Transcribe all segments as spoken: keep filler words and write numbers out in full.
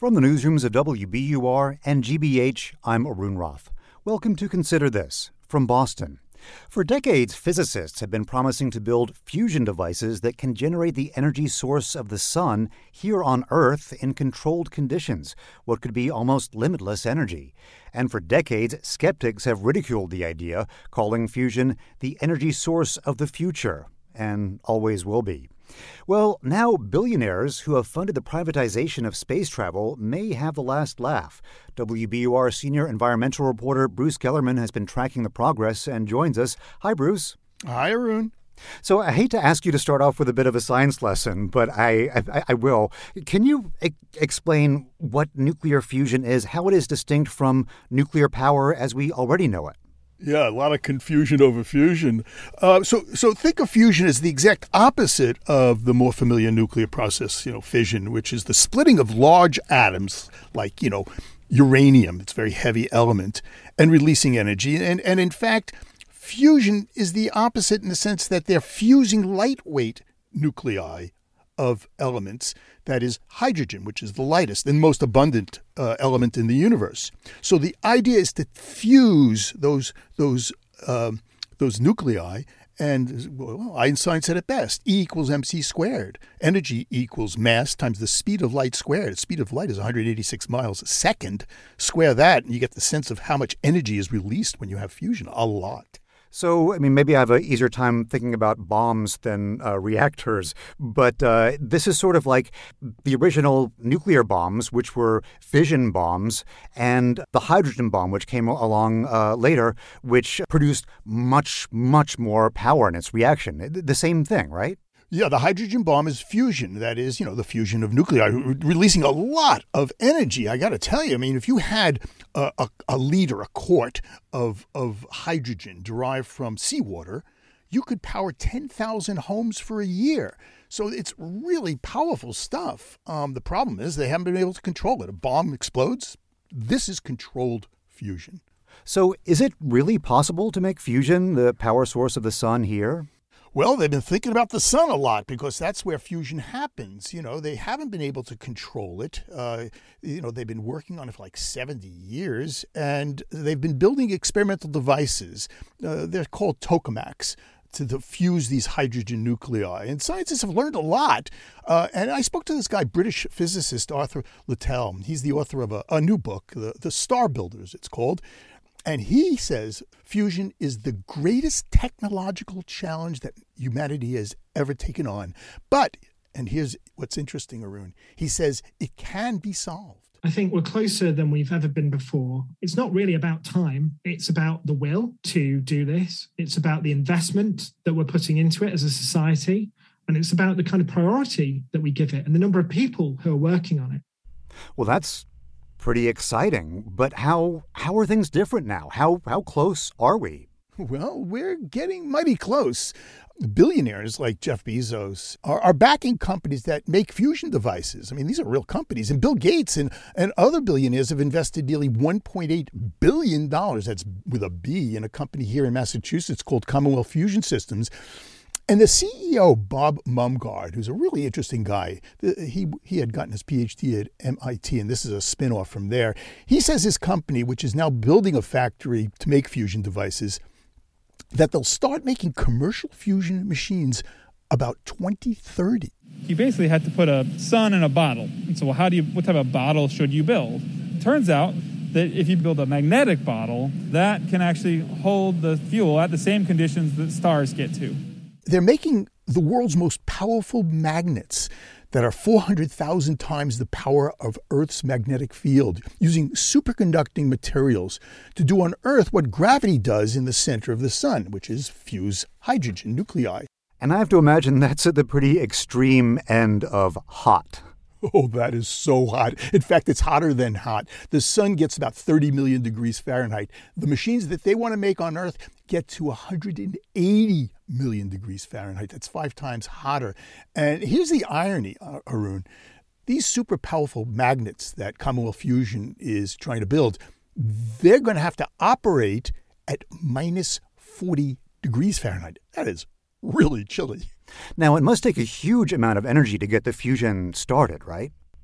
From the newsrooms of W B U R and G B H, I'm Arun Roth. Welcome to Consider This from Boston. For decades, physicists have been promising to build fusion devices that can generate the energy source of the sun here on Earth in controlled conditions, what could be almost limitless energy. And for decades, skeptics have ridiculed the idea, calling fusion the energy source of the future, and always will be. Well, now billionaires who have funded the privatization of space travel may have the last laugh. W B U R senior environmental reporter Bruce Gellerman has been tracking the progress and joins us. Hi, Bruce. Hi, Arun. So I hate to ask you to start off with a bit of a science lesson, but I I, I will. Can you e- explain what nuclear fusion is, how it is distinct from nuclear power as we already know it? Yeah, a lot of confusion over fusion. Uh, so, so think of fusion as the exact opposite of the more familiar nuclear process, you know, fission, which is the splitting of large atoms, like, you know, uranium. It's a very heavy element, and releasing energy. And, and in fact, fusion is the opposite in the sense that they're fusing lightweight nuclei of elements, that is hydrogen, which is the lightest and most abundant uh, element in the universe. So the idea is to fuse those those um, those nuclei, and well, Einstein said it best: E equals mc squared. Energy equals mass times the speed of light squared. The speed of light is one hundred eighty-six miles a second. Square that, and you get the sense of how much energy is released when you have fusion. A lot. So, I mean, maybe I have an easier time thinking about bombs than uh, reactors, but uh, this is sort of like the original nuclear bombs, which were fission bombs, and the hydrogen bomb, which came along uh, later, which produced much, much more power in its reaction. The same thing, right? Yeah, the hydrogen bomb is fusion. That is, you know, the fusion of nuclei, re- releasing a lot of energy. I got to tell you, I mean, if you had a, a, a liter, a quart of, of hydrogen derived from seawater, you could power ten thousand homes for a year. So it's really powerful stuff. Um, the problem is they haven't been able to control it. A bomb explodes. This is controlled fusion. So is it really possible to make fusion the power source of the sun here? Well, they've been thinking about the sun a lot because that's where fusion happens. You know, they haven't been able to control it. Uh, you know, they've been working on it for like seventy years, and they've been building experimental devices. Uh, they're called tokamaks to, to fuse these hydrogen nuclei. And scientists have learned a lot. Uh, and I spoke to this guy, British physicist Arthur Littell. He's the author of a, a new book, the, the Star Builders, it's called. And he says fusion is the greatest technological challenge that humanity has ever taken on. But, and here's what's interesting, Arun, he says it can be solved. I think we're closer than we've ever been before. It's not really about time. It's about the will to do this. It's about the investment that we're putting into it as a society. And it's about the kind of priority that we give it and the number of people who are working on it. Well, that's pretty exciting, but how how are things different now? How how close are we? Well, we're getting mighty close. Billionaires like Jeff Bezos are, are backing companies that make fusion devices. I mean, these are real companies. And Bill Gates and, and other billionaires have invested nearly one point eight billion dollars, that's with a B, in a company here in Massachusetts called Commonwealth Fusion Systems. And the C E O, Bob Mumgard, who's a really interesting guy, he he had gotten his P H D at M I T, and this is a spinoff from there. He says his company, which is now building a factory to make fusion devices, that they'll start making commercial fusion machines about twenty thirty. You basically had to put a sun in a bottle. And so, well, how do you? What type of bottle should you build? It turns out that if you build a magnetic bottle, that can actually hold the fuel at the same conditions that stars get to. They're making the world's most powerful magnets that are four hundred thousand times the power of Earth's magnetic field, using superconducting materials to do on Earth what gravity does in the center of the sun, which is fuse hydrogen nuclei. And I have to imagine that's at the pretty extreme end of hot. Oh, that is so hot. In fact, it's hotter than hot. The sun gets about thirty million degrees Fahrenheit. The machines that they want to make on Earth get to one hundred eighty million degrees Fahrenheit. That's five times hotter. And here's the irony, uh, Arun. These super powerful magnets that Commonwealth Fusion is trying to build, they're going to have to operate at minus forty degrees Fahrenheit. That is really chilly. Now, it must take a huge amount of energy to get the fusion started, right?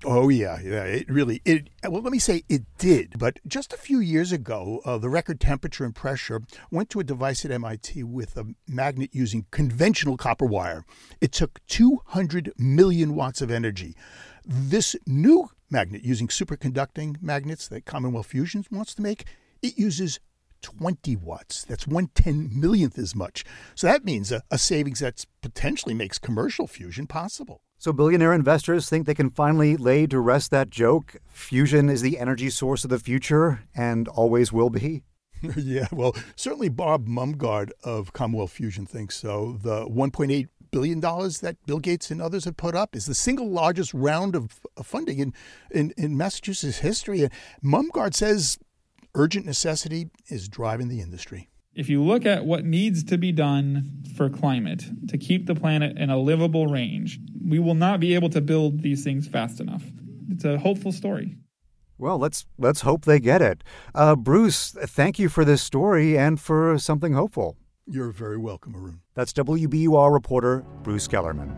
Oh, yeah, yeah, it really, it, well, let me say it did. But just a few years ago, uh, the record temperature and pressure went to a device at M I T with a magnet using conventional copper wire. It took two hundred million watts of energy. This new magnet using superconducting magnets that Commonwealth Fusion wants to make, it uses twenty watts. That's one ten millionth as much. So that means a, a savings that potentially makes commercial fusion possible. So billionaire investors think they can finally lay to rest that joke. Fusion is the energy source of the future and always will be. Yeah, well, certainly Bob Mumgard of Commonwealth Fusion thinks so. The one point eight billion dollars that Bill Gates and others have put up is the single largest round of funding in, in, in Massachusetts history. And Mumgard says urgent necessity is driving the industry. If you look at what needs to be done for climate to keep the planet in a livable range, we will not be able to build these things fast enough. It's a hopeful story. Well, let's let's hope they get it. Uh, Bruce, thank you for this story and for something hopeful. You're very welcome, Arun. That's W B U R reporter Bruce Kellerman.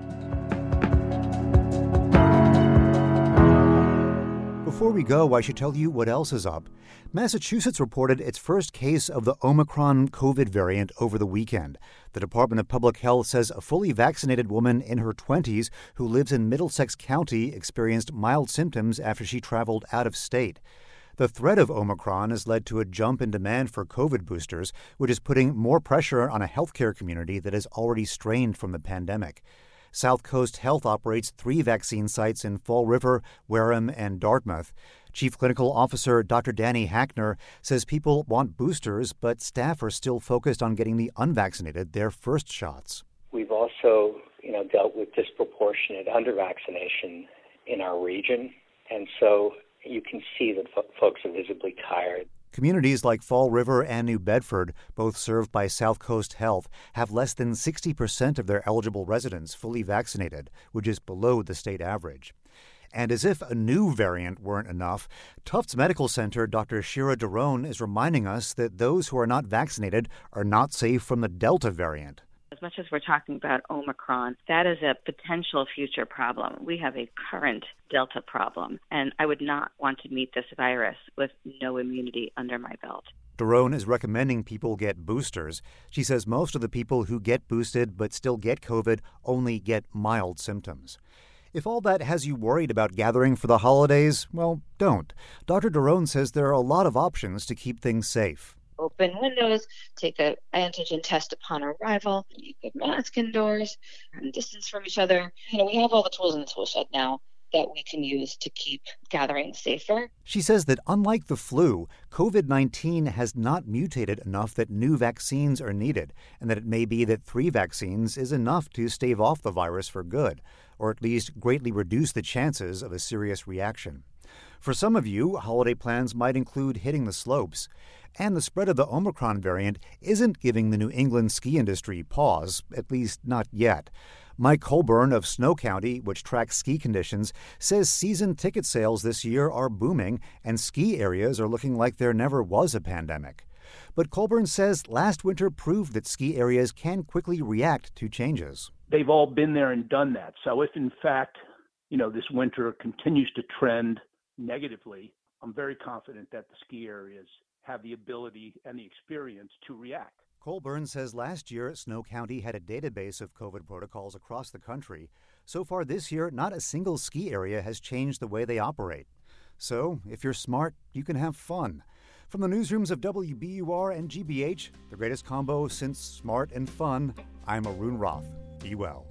Before we go, I should tell you what else is up. Massachusetts reported its first case of the Omicron COVID variant over the weekend. The Department of Public Health says a fully vaccinated woman in her twenties who lives in Middlesex County experienced mild symptoms after she traveled out of state. The threat of Omicron has led to a jump in demand for COVID boosters, which is putting more pressure on a healthcare community that is already strained from the pandemic. South Coast Health operates three vaccine sites in Fall River, Wareham, and Dartmouth. Chief Clinical Officer Doctor Danny Hackner says people want boosters, but staff are still focused on getting the unvaccinated their first shots. We've also, you know, dealt with disproportionate undervaccination in our region, and so you can see that fo- folks are visibly tired. Communities like Fall River and New Bedford, both served by South Coast Health, have less than sixty percent of their eligible residents fully vaccinated, which is below the state average. And as if a new variant weren't enough, Tufts Medical Center Doctor Shira Daron is reminding us that those who are not vaccinated are not safe from the Delta variant. As much as we're talking about Omicron, that is a potential future problem. We have a current Delta problem, and I would not want to meet this virus with no immunity under my belt. Daron is recommending people get boosters. She says most of the people who get boosted but still get COVID only get mild symptoms. If all that has you worried about gathering for the holidays, well, don't. Doctor Daron says there are a lot of options to keep things safe. Open windows, take an antigen test upon arrival, you could mask indoors, and distance from each other. You know, we have all the tools in the tool shed now that we can use to keep gatherings safer. She says that unlike the flu, COVID nineteen has not mutated enough that new vaccines are needed, and that it may be that three vaccines is enough to stave off the virus for good, or at least greatly reduce the chances of a serious reaction. For some of you, holiday plans might include hitting the slopes. And the spread of the Omicron variant isn't giving the New England ski industry pause, at least not yet. Mike Colburn of Snow County, which tracks ski conditions, says season ticket sales this year are booming and ski areas are looking like there never was a pandemic. But Colburn says last winter proved that ski areas can quickly react to changes. They've all been there and done that. So if, in fact, you know, this winter continues to trend negatively, I'm very confident that the ski areas have the ability and the experience to react. Colburn says last year, Snow County had a database of COVID protocols across the country. So far this year, not a single ski area has changed the way they operate. So, if you're smart, you can have fun. From the newsrooms of W B U R and G B H, the greatest combo since smart and fun, I'm Arun Roth. Be well.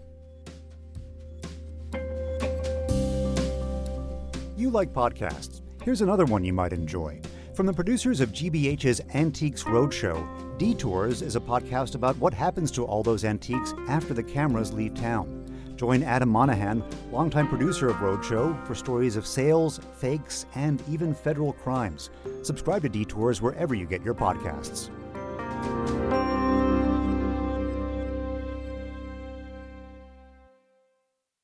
You like podcasts. Here's another one you might enjoy. From the producers of G B H's Antiques Roadshow, Detours is a podcast about what happens to all those antiques after the cameras leave town. Join Adam Monahan, longtime producer of Roadshow, for stories of sales, fakes, and even federal crimes. Subscribe to Detours wherever you get your podcasts.